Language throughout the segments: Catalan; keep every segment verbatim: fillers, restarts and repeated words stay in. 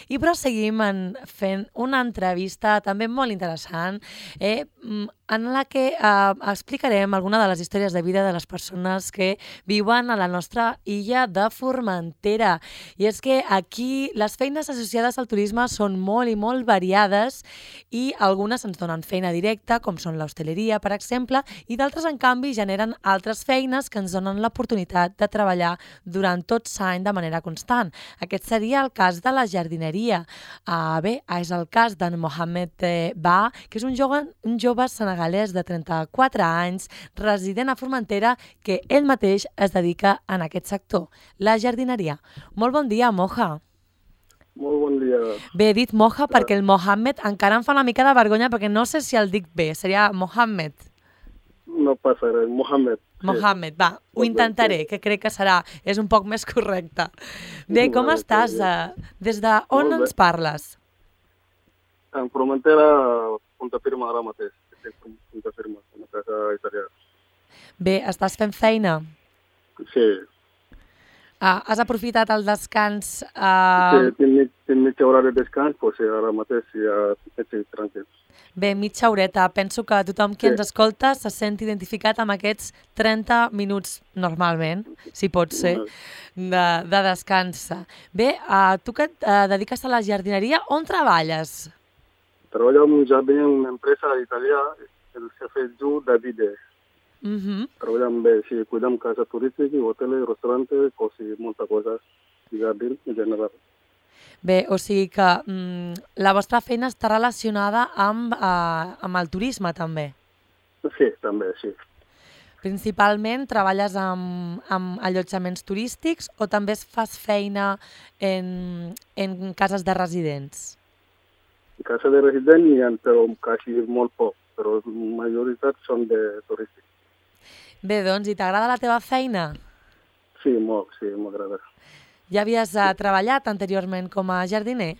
I proseguim en, fent una entrevista també molt interessant eh, en la que eh, explicarem alguna de les històries de vida de les persones que viuen a la nostra illa de Formentera. I és que aquí les feines associades al turisme són molt i molt variades i algunes ens donen feina directa, com són l'hostaleria, per exemple, i d'altres, en canvi, generen altres feines que ens donen l'oportunitat de treballar durant tot l'any de manera constant. Aquest seria el cas de la jardineria. Uh, bé, és el cas d'en Mohamed eh, Ba, que és un jove, un jove senegalès de trenta-quatre anys, resident a Formentera, que ell mateix es dedica en aquest sector, la jardineria. Molt bon dia, Moja. Molt bon dia. Bé, he dit Moja perquè el Mohamed encara em fa una mica de vergonya perquè no sé si el dic bé, seria Mohamed. No passa res, Mohamed. Mohamed, va, ho intentaré, que crec que serà, és un poc més correcte. Bé, com estàs? Des d'on ens parles? En Formentera, Punta Firma ara mateix. Punta Firma, una casa italiana. Bé, estàs fent feina? Sí. Ah, has aprofitat el descans? Uh... Sí, tinc, tinc mitja hora de descans, però sí, ara mateix ja estic tranquil. Bé, mitja horeta. Penso que tothom qui sí. ens escolta se sent identificat amb aquests trenta minuts, normalment, si pot ser, de, de descans. Bé, uh, tu que et uh, dediques a la jardineria, on treballes? Treballo en un jardí en una empresa italiana, el jefe Ju Davide. Uh-huh. Treballem bé, sí, cuidem cases turístiques, hoteles, restaurantes, cosi, molta cosa, i jardí en general. Bé, o sigui que mm, la vostra feina està relacionada amb, uh, amb el turisme, també? Sí, també, sí. Principalment treballes amb, amb allotjaments turístics o també fas feina en, en cases de residents? En cases de residents n'hi ha, però quasi molt poc, però la majoritat són de turístics. Bé, doncs, i t'agrada la teva feina? Sí, molt, sí, m'agrada. Ja havies uh, treballat anteriorment com a jardiner?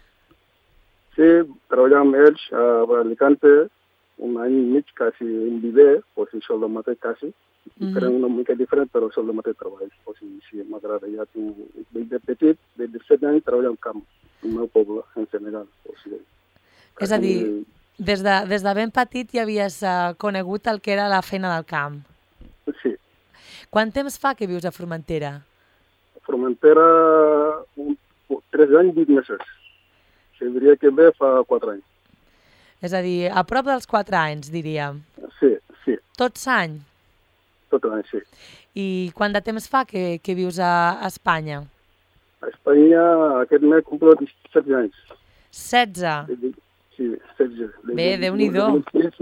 Sí, treballava amb ells a Alicante, un any i mig, quasi un viver, o sigui, sol del mateix, quasi. Mm-hmm. Era una mica diferent, però sol del mateix treball. O sigui, sí, m'agrada. Ja tinc, de petit, de disset anys, treballo al camp, al meu poble, en Senegal. O sigui, quasi... És a dir, des de, des de ben petit ja havies uh, conegut el que era la feina del camp? Sí. Quant temps fa que vius a Formentera? A Formentera, un, tres anys, vuit mesos. Se diria que ve fa quatre anys. És a dir, a prop dels quatre anys, diríem. Sí, sí. Tot l'any? Tot l'any, sí. I quant de temps fa que, que vius a Espanya? A Espanya aquest mes complo setze anys. setze? Sí, setze. Bé, Déu-n'hi-do.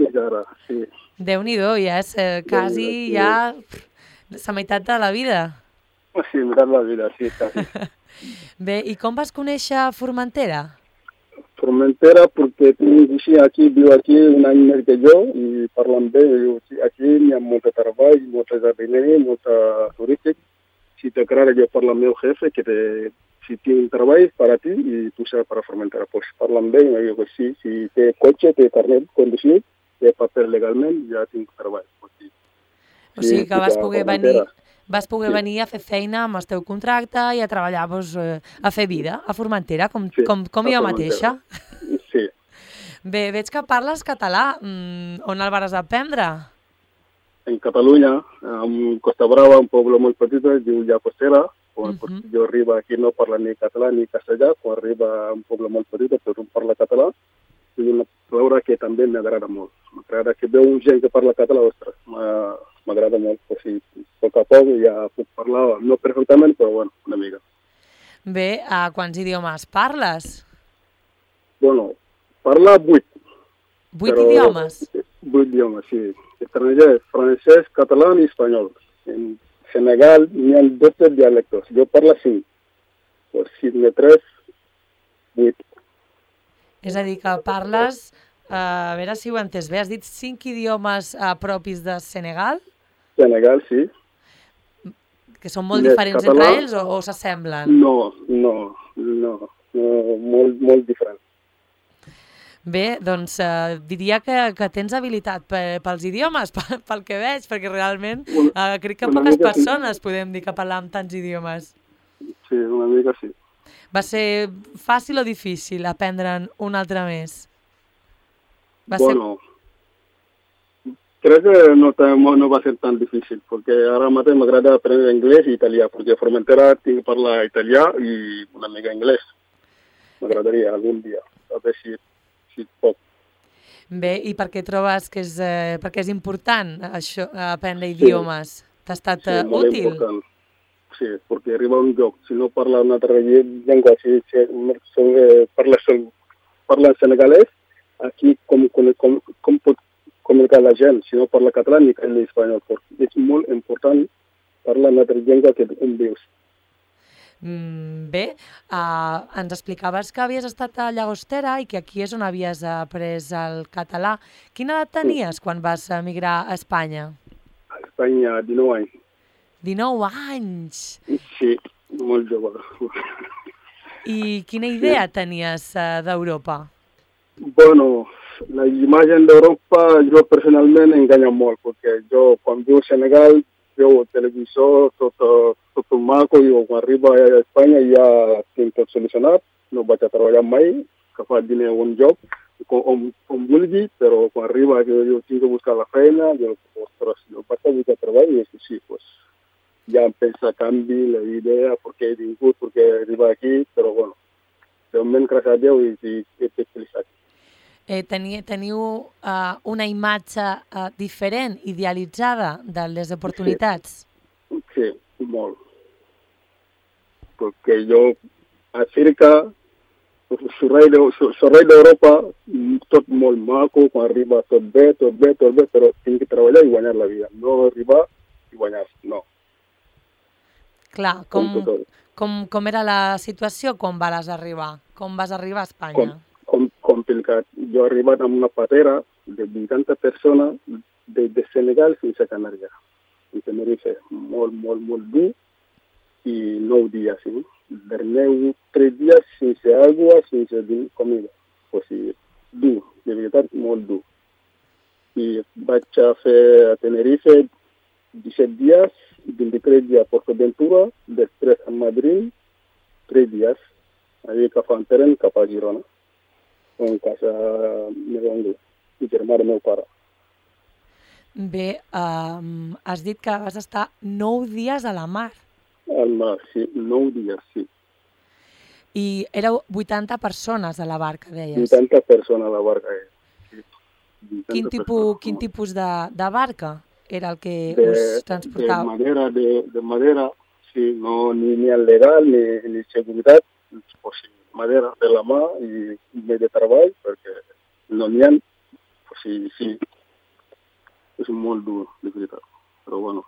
Sí. Déu-n'hi-do, ja és eh, quasi sí. ja la meitat de la vida. Sí, meitat de la vida, sí, quasi. Bé, i com vas conèixer Formentera? Formentera, perquè tinc aquí, viu aquí un any més que jo i parlant bé. Aquí hi ha molt de treball, molt de jardineria, molt de turístic. Si t'agrada, jo parlo amb el meu jefe, que te, si tinc treball per a ti i tu seràs per a Formentera. Pues parlant bé, i dic, sí, si té cotxe, té carnet conducir, té paper legalment, ja tinc treball. Sí. O sigui que vas poder venir... Vas poder sí. venir a fer feina amb el teu contracte i a treballar, doncs, a fer vida a Formentera, com, sí, com, com jo mateixa. Sí. Bé, veig que parles català. Mm, on el vas aprendre? En Catalunya, en Costa Brava, un poble molt petit, es diu Llagostera. Quan uh -huh. jo arribo aquí no parla ni català ni castellà, quan arriba a un poble molt petit, però un parla català, és una paraula que també m'agrada molt. M'agrada que veu un gent que parla català, ostres, m'agrada molt. O sigui, a poc a poc ja puc parlar, no perfectament, però bueno, una mica. Bé, uh, quants idiomes parles? Bueno, parla vuit. Vuit però, idiomes? Vuit idiomes, sí. Estranger, francès, català i espanyol. En Senegal n'hi ha dotze dialectos. Jo parlo cinc. Pues si me tres, vuit. És a dir, que parles... Uh, a veure si ho he entès bé. Has dit cinc idiomes uh, propis de Senegal? Senegal, sí. Que són molt diferents català, entre ells o, o s'assemblen? No, no, no, no, molt, molt diferent. Bé, doncs uh, diria que, que tens habilitat pels idiomes, pel, pel que veig, perquè realment uh, crec que poques persones sí. podem dir que parlam tants idiomes. Sí, una mica sí. Va ser fàcil o difícil aprendre'n un altre més? Va bueno, ser... crec que no, no va ser tan difícil, perquè ara mateix m'agrada aprendre anglès i italià, perquè a Formentera tinc que parlar italià i una mica anglès. M'agradaria algun dia, a veure si, si pot. Bé, i per què trobes que és, eh, perquè és important això, aprendre idiomes? Sí. T'ha estat sí, uh, útil? Important. Sí, perquè arriba a un lloc, si no parla una altra llengua, si, si eh, parla, parla senegalès, aquí com, com, com, com pot comunicar la gent, si no parla català ni parla espanyol. És molt important parlar una altra llengua que on vius. Mm, bé, uh, ens explicaves que havies estat a Llagostera i que aquí és on havies après el català. Quina edat tenies sí. quan vas emigrar a Espanya? A Espanya, dinou anys. dinou anys? Sí, molt jove. I quina idea sí. tenies uh, d'Europa? Bueno, la imatge d'Europa jo personalment enganya molt, perquè jo quan viu a Senegal veu el televisor, tot, tot el maco, i quan arriba a Espanya ja tinc tot solucionat, no vaig a treballar mai, que fa diner a un lloc, com, on, on vulgui, però quan arriba jo, jo tinc que buscar la feina, jo, ostres, jo vaig a buscar treball i és que sí, pues, ja em pensa canvi la idea, perquè he vingut, perquè he arribat aquí, però bueno, de moment, gràcies a Déu, i, i, i he feliç aquí. Eh, teniu teniu uh, una imatge uh, diferent, idealitzada de les oportunitats? Sí, sí, molt. Perquè jo, a Àfrica, sorrei d'Europa, tot molt maco, quan arriba tot bé, tot bé, tot bé, però tinc que treballar i guanyar la vida, no arribar i guanyar, no. Clar, com, com, com, com era la situació quan vas arribar? Com vas arribar a Espanya? Com, com, complicat. Jo he arribat amb una patera de vuitanta persones de, de Senegal fins a Canàries. I Tenerife, molt, molt, molt dur, i nou dies, sí. Dormeu tres dies sense aigua, sense comida. O sigui, dur, de veritat, molt dur. I vaig a fer a Tenerife disset dies, vint-i-tres dies a Portaventura, després a Madrid, tres dies, allà cap a Anteren, cap a Girona, en casa meva oncle, i germà del meu pare. Bé, um, has dit que vas estar nou dies a la mar. Al mar, sí, nou dies, sí. I éreu vuitanta persones a la barca, deies? vuitanta persones a la barca, sí. Quin tipus, quin tipus de, de barca era el que de, us transportava? De madera, de, de madera, sí, no, ni, ni el legal, ni, ni seguretat, pues sí, madera de la mà i de treball, perquè no n'hi ha, pues sí, sí, és molt dur, de veritat, però bueno.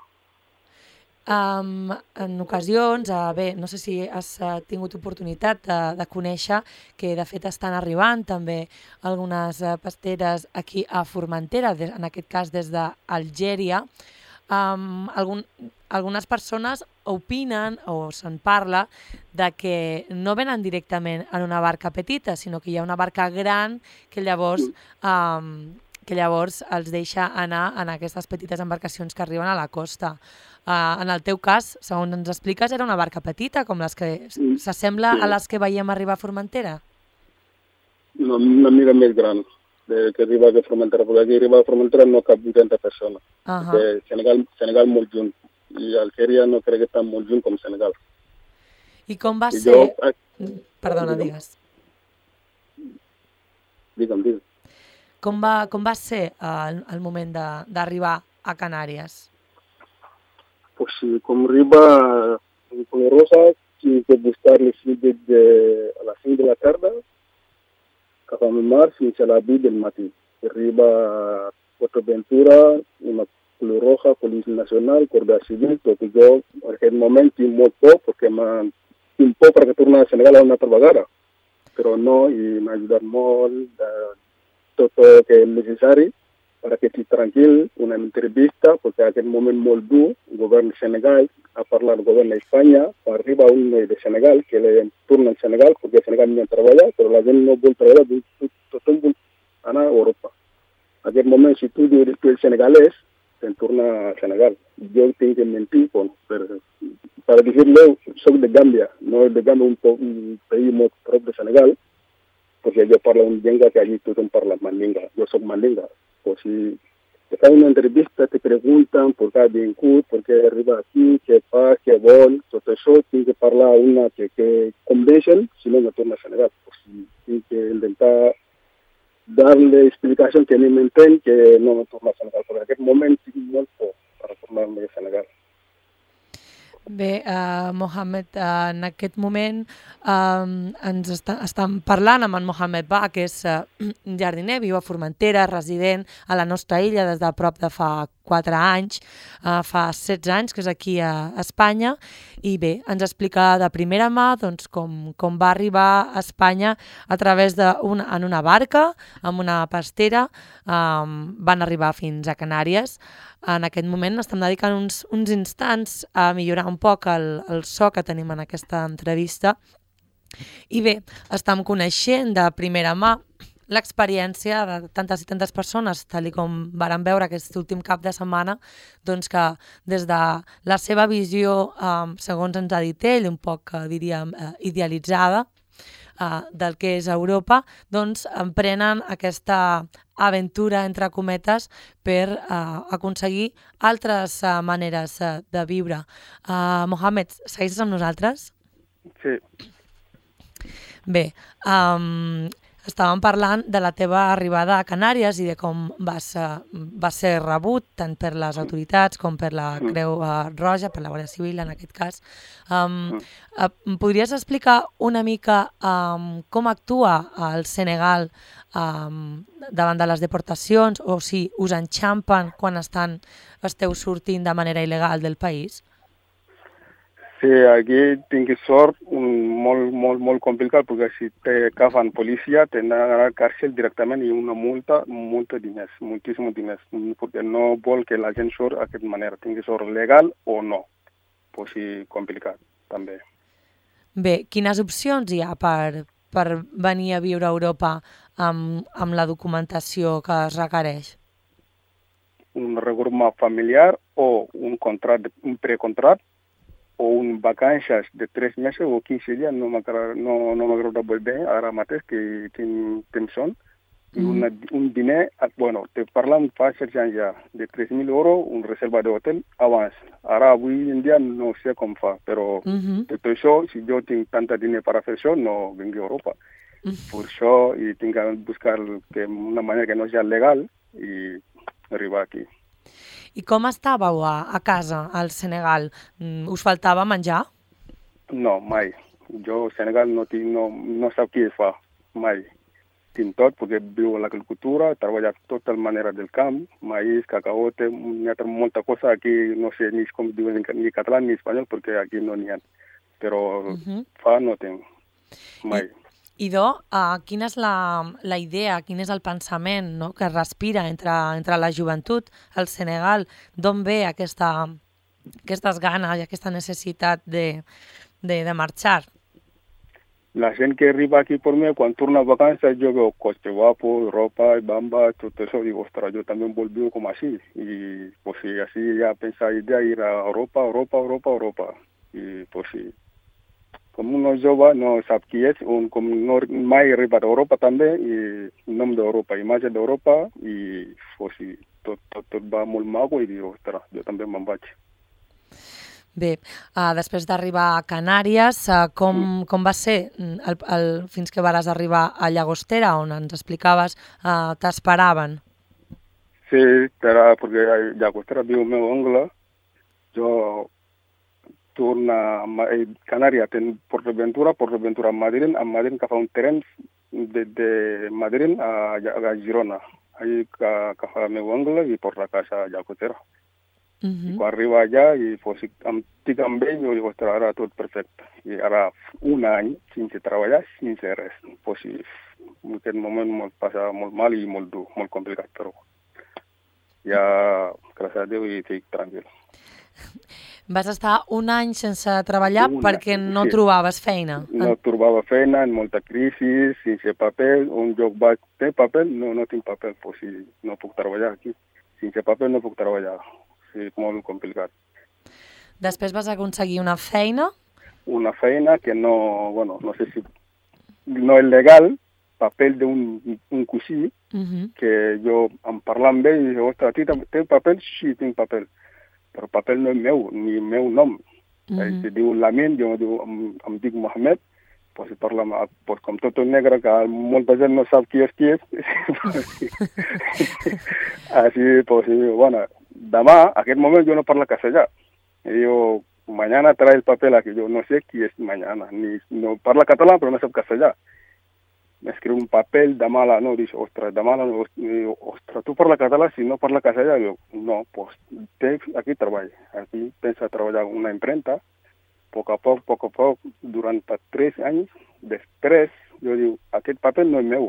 Um, en ocasions, uh, bé, no sé si has uh, tingut oportunitat de, de conèixer que de fet estan arribant també algunes uh, pasteres aquí a Formentera, des, en aquest cas des d'Algèria. Um, algun, algunes persones opinen o se'n parla de que no venen directament en una barca petita, sinó que hi ha una barca gran que llavors, um, que llavors els deixa anar en aquestes petites embarcacions que arriben a la costa. Uh, en el teu cas, segons ens expliques, era una barca petita, com les que s'assembla sí. a les que veiem arribar a Formentera? Una, una mica més gran de que arriba a Formentera, perquè aquí arriba a Formentera no cap vuitanta persones. Uh -huh. Senegal, Senegal molt junt, i Algèria no crec que està molt junt com Senegal. I com va I ser... Jo... Perdona, digue'm. digues. Digue'm, digue'm. Com va, com va ser uh, el, el moment d'arribar a Canàries? Pues sí, com arriba en Colorosa, tinc que buscar les de, de, a les cinc de la tarda, cap al mar fins a les vuit del matí. Arriba a Portaventura, una Creu Roja, Policia Nacional, Guàrdia Civil, tot i jo en aquest moment tinc molt por, perquè tinc por perquè tornar a Senegal una altra vegada, però no, i m'ha ajudat molt de tot el que és necessari perquè estic tranquil, una entrevista, perquè en aquest moment molt dur, el govern de Senegal ha parlat el govern d'Espanya, arriba un noi de Senegal, que le torna al Senegal, perquè a Senegal no treballa, però la gent no vol treballar, tothom vol anar a Europa. En aquest moment, si tu dius que el senegalès, se'n torna a Senegal. Jo tinc que mentir per, per, per dir-lo, soc de Gàmbia, no de Gàmbia, un, po, un país molt prop de Senegal, perquè jo parlo una llengua que allí tothom parla mandinga. Jo soc mandinga. O si te fan una entrevista, te preguntan por qué ha vingut, por qué arriba aquí, què fa, què vol, tot això tinc que parlar una que, que convencen, si no me torna a Senegal. O si tinc que intentar darle explicación que ni me entén que no me torna a Senegal. Però en aquest moment tinc molt por per tornar-me a Senegal. Bé, uh, Mohamed, uh, en aquest moment uh, ens està, estem parlant amb en Mohamed Ba, que és uh, jardiner, viu a Formentera, resident a la nostra illa des de prop de fa quatre anys, uh, fa setze anys que és aquí a Espanya, i bé, ens explica de primera mà doncs, com, com va arribar a Espanya a través d'una en una barca, amb una pastera, um, van arribar fins a Canàries. En aquest moment estem dedicant uns, uns instants a millorar un poc el, el so que tenim en aquesta entrevista. I bé, estem coneixent de primera mà l'experiència de tantes i tantes persones, tal com varen veure aquest últim cap de setmana, doncs que des de la seva visió, eh, segons ens ha dit ell, un poc, eh, diríem, eh, idealitzada, Uh, del que és Europa, doncs emprenen aquesta aventura, entre cometes, per uh, aconseguir altres uh, maneres uh, de viure. Uh, Mohamed, segueixes amb nosaltres? Sí. Bé, um, estàvem parlant de la teva arribada a Canàries i de com vas, uh, va ser rebut tant per les autoritats com per la Creu uh, Roja, per la Guàrdia Civil en aquest cas. Um, uh, podries explicar una mica um, com actua el Senegal um, davant de les deportacions o si us enxampen quan estan, esteu sortint de manera il·legal del país? Sí, aquí tinc sort un, molt, molt, molt complicat, perquè si te agafen policia, tenen a la càrcel directament i una multa, multa diners, moltíssims diners, perquè no vol que la gent surt d'aquesta manera, tingui sort legal o no. Pues sí, complicat, també. Bé, quines opcions hi ha per, per venir a viure a Europa amb, amb la documentació que es requereix? Un regroupement familiar o un contrat, un precontrat, o un vacances de tres mesos o quinze dies, no m'agrada no, no m'agrada molt bé ara mateix que tinc temps són. I una, un diner, bueno, te parlant fa set anys ja, de tres mil euros, un reserva d'hotel abans. Ara, avui en dia, no sé com fa, però uh -huh. tot això, si jo tinc tanta diner per fer això, no vinc a Europa. Uh -huh. Per això, i tinc que buscar que una manera que no sigui legal i arribar aquí. I com estàveu a, a casa, al Senegal? Us faltava menjar? No, mai. Jo, al Senegal, no, tinc, no, no sap què fa, mai. Tinc tot, perquè viu a l'agricultura, treballo tota manera del camp, maïs, cacaote, n'hi ha molta cosa. Aquí no sé ni com diuen ni català ni espanyol, perquè aquí no n'hi ha. Però uh -huh. fa no tinc, mai. I... Idò, uh, quina és la, la idea, quin és el pensament, no?, que respira entre, entre la joventut al Senegal? D'on ve aquesta, aquestes ganes i aquesta necessitat de, de, de marxar? La gent que arriba aquí per mi, quan torna a vacances, jo veu cotxe guapo, ropa, bamba, tot això, dic, ostres, jo també vol viure com així. I, pues, sí, així ja pensa idea ir a Europa, Europa, Europa, Europa. I, pues, sí. Com un jove no sap qui és, un, com no mai arribat a Europa també, i nom d'Europa, imatge d'Europa, i pues, sí, tot, tot, tot va molt maco i dic, ostres, jo també me'n vaig. Bé, uh, després d'arribar a Canàries, uh, com, mm. com va ser el, el, fins que vares arribar a Llagostera, on ens explicaves, uh, t'esperaven? Sí, era perquè a Llagostera viu el meu oncle, jo torna a Canàries, ten PortAventura, PortAventura a Madrid, a Madrid que fa un tren de, de Madrid a, a Girona, allà que, que fa el meu ongle i porta a casa a Llagostera. Uh -huh. I quan arriba allà i pues, estic amb ell, jo dic, ostres, ara tot perfecte. I ara un any sense treballar, sense res. Pues, sí, en aquest moment molt passa molt mal i molt dur, molt complicat, però ja, gràcies a Déu, i estic tranquil. Vas estar un any sense treballar una, perquè no sí. trobaves feina. No trobava feina, en molta crisi, sense paper. Un lloc vaig, té paper? No, no tinc paper, pues, sí, no puc treballar aquí. sense paper no puc treballar. És molt complicat. Després vas aconseguir una feina? Una feina que no, bueno, no sé si no és legal, paper d'un un cosí, Uh-huh. que jo em parla amb ell i dic, ostres, tu tens paper? Sí, tinc paper. Però paper no és meu, ni el meu nom. Uh-huh. Ell se diu Lamin, jo diu, em, em dic Mohamed, pues, si parla amb, pues, com tot un negre, que molta gent no sap qui és qui és. Així, pues, sí, bueno, demà, a aquest moment, jo no parlo castellà. I diu, mañana trae el papel aquí. Yo no sé qui és mañana, ni no parla català, però no sap castellà. M'escriu un papel de mala, no, dic, ostres, de mala, no, ostres, tu parla català, si no parla castellà, jo, no, pues, tens aquí treball, aquí pensa treballar en una imprenta, a poc a poc, a poc a poc, durant tres anys, després, jo diu, aquest paper no és meu,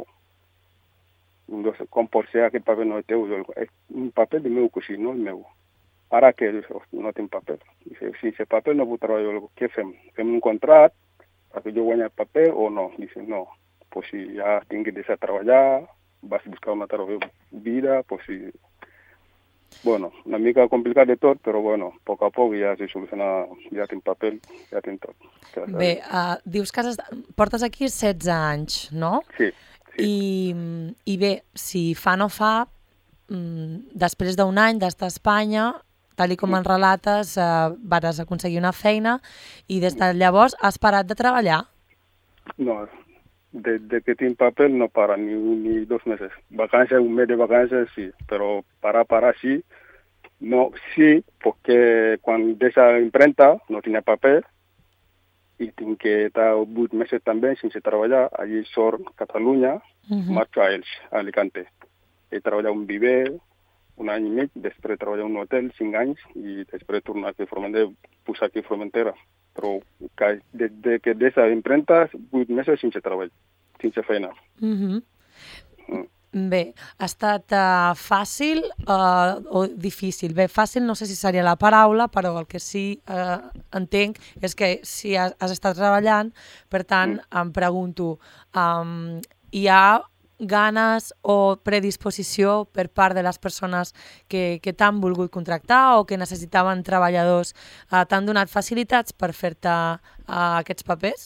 no sé com pot ser aquest paper no és teu, jo, és un paper del meu cosí, no és meu. Ara què? Jo, no tinc paper. Dic, si aquest paper no puc treballar, jo, què fem? Fem un contracte perquè jo guanyi el paper o no? Dic, no. Pues si ja tinc que deixar treballar, vas buscar una altra vida, pues si... Bueno, una mica complicat de tot, però bueno, a poc a poc ja se soluciona, ja tinc paper, ja tinc tot. Bé, uh, dius que has estat... portes aquí setze anys, no? Sí, sí. I, I bé, si fa no fa, mm, després d'un any d'estar a Espanya, tal com ens relates, uh, vas aconseguir una feina i des de llavors has parat de treballar? No, desde que tinc paper no para ni, ni dos meses. Vacances, un mes de vacances, sí, pero para, para, sí. No, sí, porque cuando de esa imprenta no tenía papel y tengo que estar ocho meses también sin trabajar. Allí soy Cataluña, uh-huh. Marcho a Elche, a Alicante. He trabajado en Viver un any i mig, després treballar en un hotel cinc anys i després tornar aquí a Formentera, posar aquí a Formentera. Però des de que des de imprenta, vuit mesos sense treball, sense feina. Uh-huh. Mm. Bé, ha estat uh, fàcil uh, o difícil? Bé, fàcil no sé si seria la paraula, però el que sí uh, entenc és que si has, has estat treballant, per tant, mm. em pregunto, um, hi ha ganes o predisposició per part de les persones que, que t'han volgut contractar o que necessitaven treballadors, eh, t'han donat facilitats per fer-te eh, aquests papers?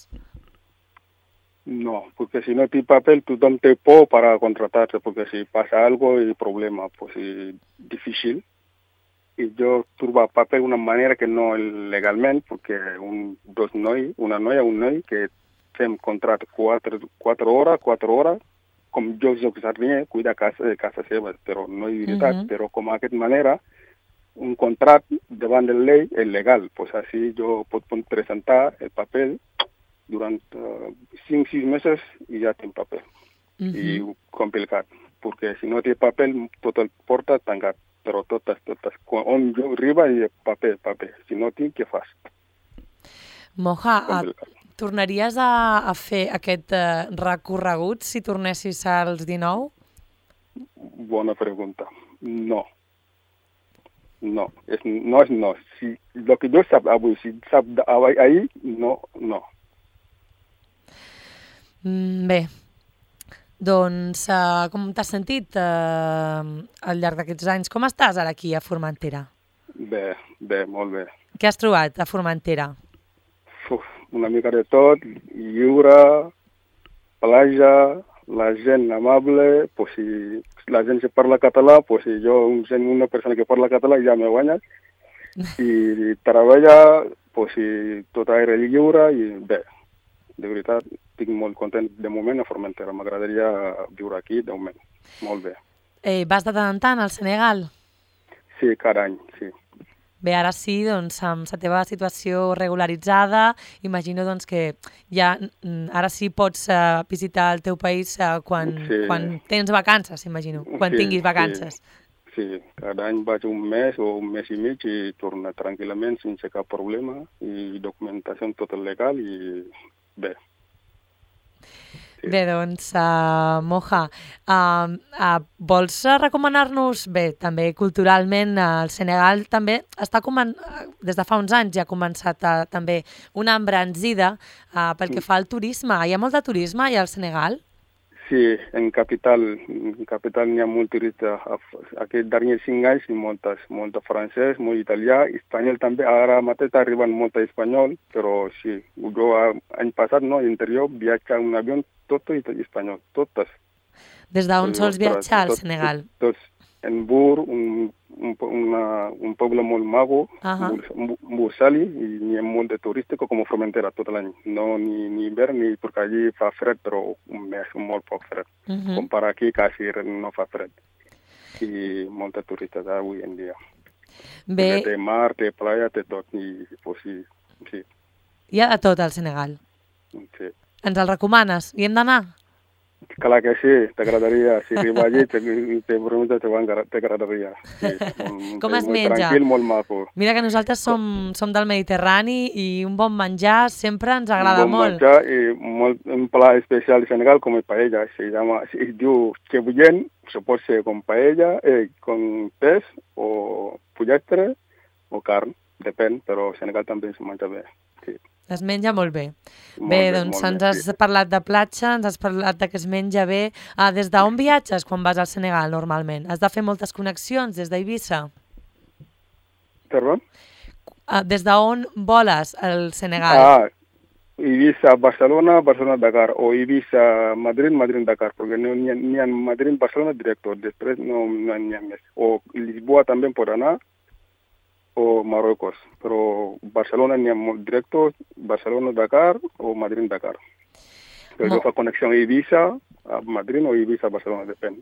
No, perquè si no té paper, tothom té por per contratar-se, perquè si passa algo és problema, pues és difícil. I jo trobo paper d'una manera que no legalment, perquè un, dos noi, una noia, un noi, que fem contracte quatre, quatre hores, quatre hores, com jo soc sardiner, cuida casa de casa seva, però no és veritat, uh-huh. Però com d'aquesta manera, un contracte davant de la llei és legal, pues així jo pot presentar el paper durant uh, cinc, sis mesos i ja tinc paper. Uh-huh. I complicat, perquè si no té paper, tot el porta tancat, però totes, totes, on jo arriba i paper, paper, si no tinc, què fas? Moja, a... tornaries a, a fer aquest uh, recorregut si tornessis als dinou? Bona pregunta. No. No. És, no és no. Si, el que jo sap avui, si sap ahir, no, no. Mm, bé, doncs uh, com t'has sentit uh, al llarg d'aquests anys? Com estàs ara aquí a Formentera? Bé, bé, molt bé. Què has trobat a Formentera? Uf, una mica de tot, lliure, platja, la gent amable, pues si la gent que parla català, pues si jo sent una persona que parla català ja me guanya, i treballa, pues si tot aire lliure, i bé, de veritat, estic molt content de moment a Formentera, m'agradaria viure aquí de moment, molt bé. Eh, vas de tant en tant al Senegal? Sí, cada any, sí. Bé, ara sí, doncs, amb la teva situació regularitzada, imagino doncs, que ja ara sí pots uh, visitar el teu país uh, quan, sí. quan tens vacances, imagino, quan sí, tinguis vacances. Sí. sí, cada any vaig un mes o un mes i mig i torno tranquil·lament sense cap problema i documentació tot legal i bé. Sí. Bé, doncs, uh, Moja, uh, uh, vols recomanar-nos, bé, també culturalment, uh, el Senegal també està, comen... des de fa uns anys ja ha començat uh, també una embranzida uh, pel que fa al turisme. Hi ha molt de turisme allà al Senegal? Sí, en capital, en capital n'hi ha molt turista. Aquests darrers cinc anys i moltes, molt francès, molt italià, espanyol també. Ara mateix arriben molt espanyol, però sí, jo l'any passat, no, interior, viatja en un avió tot espanyol, totes. Des d'on sols viatjar al Senegal? Tots, en Bur, un, un, una, un poble molt maco, uh-huh. Bursali, i n'hi ha molt de turístic com a Formentera tot l'any. No ni, ni hivern, ni perquè allí fa fred, però un mes, molt poc fred. Uh-huh. Compara aquí, quasi no fa fred. I moltes turistes avui en dia. Bé... Té mar, té playa, té tot. I, pues, sí, sí. Hi ha de tot al Senegal. Sí. Ens el recomanes? Hi hem d'anar? Clar que sí, t'agradaria. Si arriba allí, te, te prometo que t'agradaria. Sí, com es menja? Tranquil, molt maco. Mira que nosaltres som, som del Mediterrani i un bon menjar sempre ens agrada un bon molt. Menjar i molt, un plat especial de Senegal com el paella. Se llama, es diu chebuyen, se pot ser con paella, eh, con peix o pollastre o carn, depèn, però a Senegal també es menja bé. Sí. Es menja molt bé. Molt bé, bé, doncs ens bé, has sí. parlat de platja, ens has parlat de que es menja bé. Ah, des d'on viatges quan vas al Senegal normalment? Has de fer moltes connexions des d'Eivissa? Perdó? Ah, des d'on voles al Senegal? Ah, Eivissa, Barcelona, Barcelona-Dakar, o Eivissa, Madrid, Madrid-Dakar, perquè no n'hi ha, n'hi ha Madrid-Barcelona director, després no n'hi ha més. O Lisboa també pot anar, o Marruecos, però Barcelona n'hi ha molt director, Barcelona-Dakar o Madrid-Dakar. Però jo fa connexió a Eivissa, a Madrid o Eivissa-Barcelona, depèn.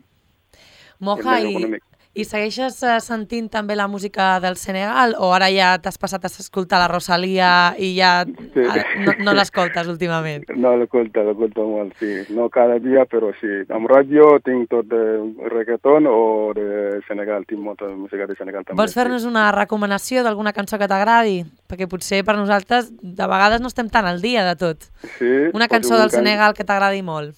Moja, i, i segueixes sentint també la música del Senegal o ara ja t'has passat a escoltar la Rosalia i ja sí. no, no l'escoltes últimament? No l'escolto, l'escolto molt, sí. No cada dia, però sí. Amb ràdio tinc tot de reggaeton o de Senegal, tinc molta música de Senegal també. Vols fer-nos sí. una recomanació d'alguna cançó que t'agradi? Perquè potser per nosaltres de vegades no estem tan al dia de tot. Sí. Una cançó del Senegal que t'agradi molt.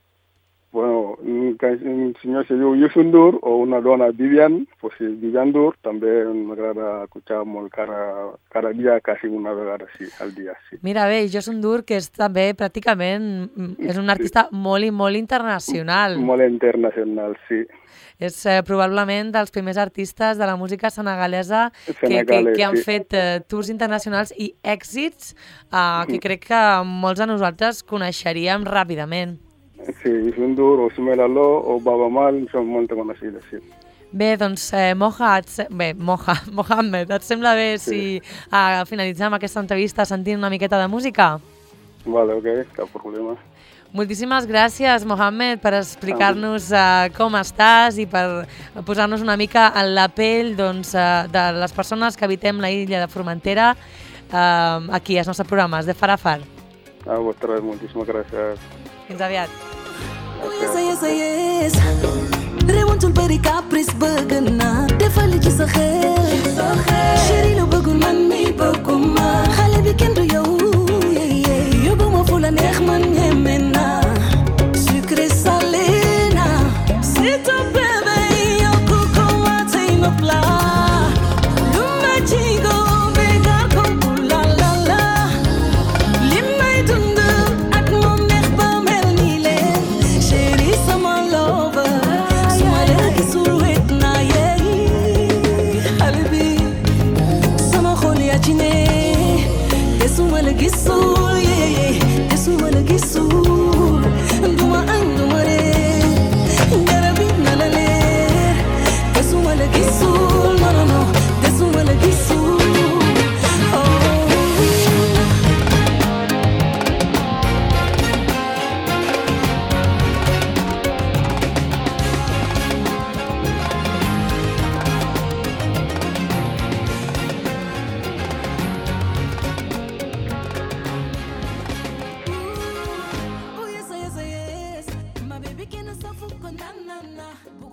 Bueno, un, un senyor se diu Youssou Ndour o una dona Viviane, pues sí, Viviane Ndour, també m'agrada escoltar molt cada, cada dia, quasi una vegada sí, al dia. Sí. Mira bé, Youssou Ndour, que és també pràcticament, és un artista sí. molt i molt internacional. Molt internacional, sí. És eh, probablement dels primers artistes de la música senegalesa que, que, que han sí. fet eh, tours internacionals i èxits eh, que crec que molts de nosaltres coneixeríem ràpidament. Sí, Youssou Ndour o Soumaïla Lo o Baaba Maal són molt conocides, sí. Bé, doncs, eh, Moja, se... bé, Moja, Mohamed, et sembla bé sí. si uh, finalitzem aquesta entrevista sentint una miqueta de música? Vale, ok, cap problema. Moltíssimes gràcies, Mohamed, per explicar-nos uh, com estàs i per posar-nos una mica en la pell doncs, uh, de les persones que habitem la illa de Formentera uh, aquí, als nostres programes de Far a Far. A vosaltres, moltíssimes gràcies. Fins aviat. Yes, yes, yes. Rewantul bari caprice bëgg naa defal ci sa xel chéri lu bëggul man mi bëgguma xale bi kenn du yow yóbbu ma fu la neex man ñeme naa sucré salé naa c'est ton bébé yow ku ko waatay ma plat lu ma jingo bégal ko la la la li may dund ak moom neex ba mel ni leen chéri sama lover suma la gisul wet naa yeey xale bi sama xol yaa ci ne te suma la gisul yeey te suma la gisul duma añ duma reer garab yi na la leer te suma la gisul non non non te suma la gisul Oh yes, yes, yes. My baby can't stop for na na na.